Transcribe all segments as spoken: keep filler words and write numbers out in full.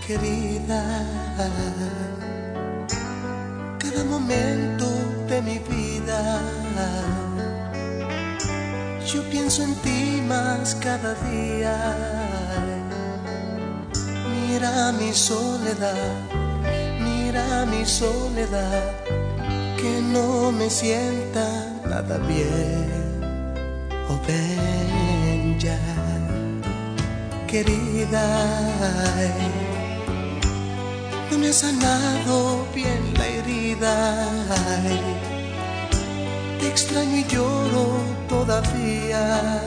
querida, cada momento de mi vida yo pienso en ti más cada día. Mira mi soledad, mira mi soledad, que no me sienta nada bien. Oh, ven ya, querida, no me ha sanado bien la herida. Te extraño y lloro todavía.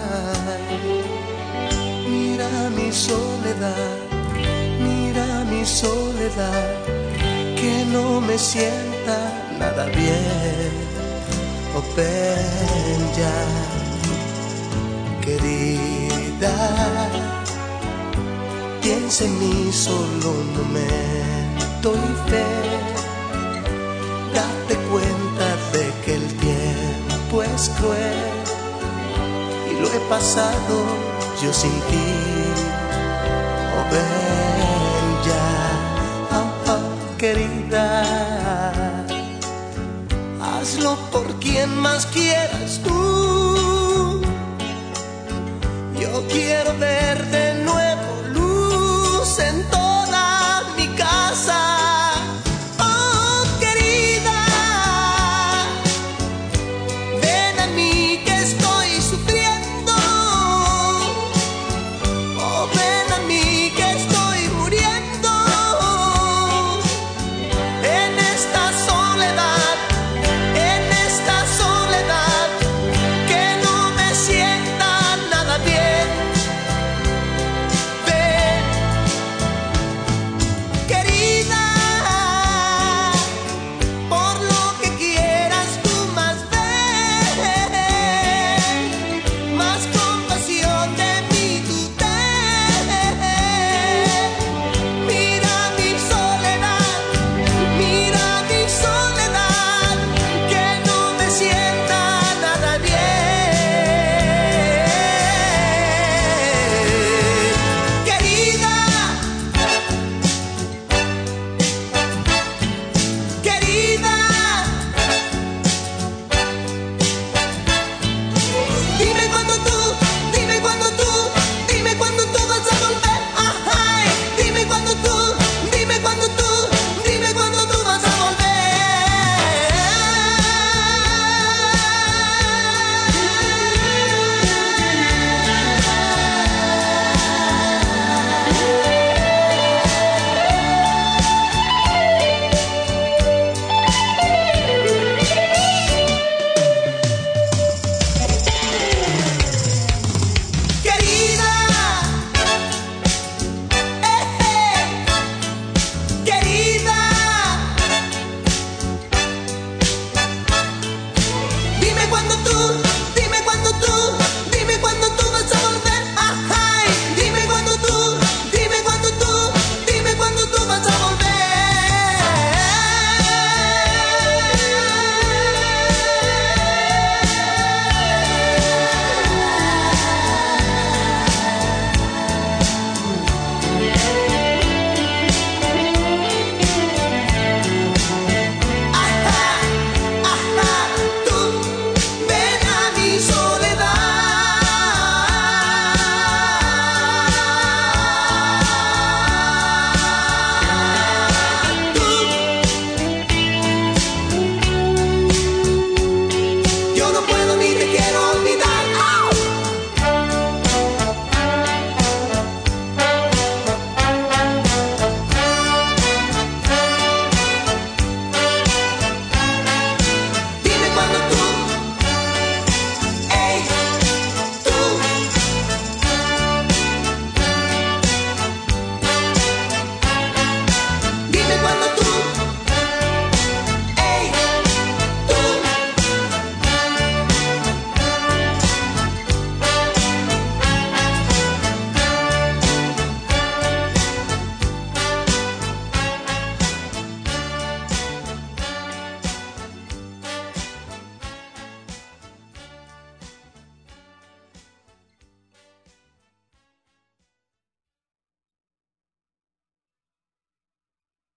Mira mi soledad, mira mi soledad, que no me sienta nada bien. Oh, ven ya, querida, piensa en mí solo un momento y fe. Date cuenta de que el tiempo es cruel y lo he pasado yo sin ti. Oh, ven ya, oh, oh, querida, hazlo por quien más quieras tú. Yo quiero ver de nuevo luz en toda mi casa. Oh, querida, ven a mí que estoy sufriendo. Oh, ven a mí que estoy muriendo en esta soledad, en esta soledad que no me sienta nada bien. Ven, querida, por lo que quieras tú más ven, más compasión de mí tú ten. Mira mi soledad, mira mi soledad, que no me sienta nada bien. Querida, querida, dime cuándo tú, dime cuándo tú, dime cuándo tú vas a volver. Ay, dime cuándo tú, dime cuándo tú, dime cuándo tú vas a Querida, eh, eh, querida, dime cuándo tú